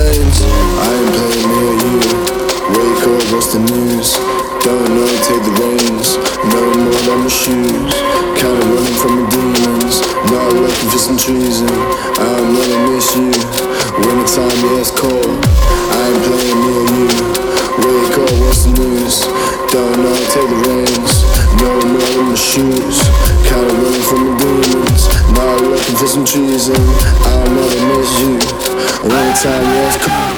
lanes. I ain't playing me or you. Wake up, what's the news? Don't know, take the reins. No more than my shoes. Kinda running from the demons. Not looking for some treason. I'm gonna miss you. When the time, yeah, it's cold. I ain't playing me or you. Wake up, what's the news? Don't know, take the reins. No more than my shoes. Kinda running from the demons. Not looking for some treason. I'm gonna miss you. When the time, yeah, it's cold.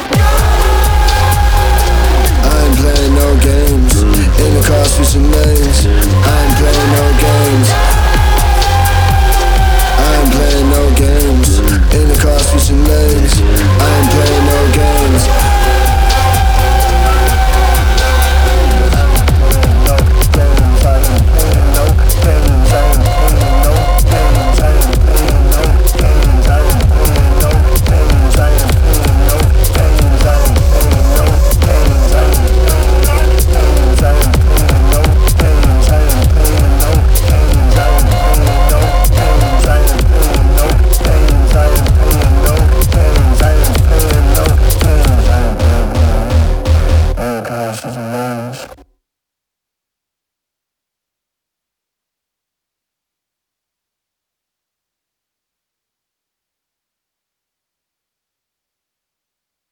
I ain't playing no games. In the car switching lanes. I ain't playing no games. I ain't playing no games. In the car switching lanes. I ain't playing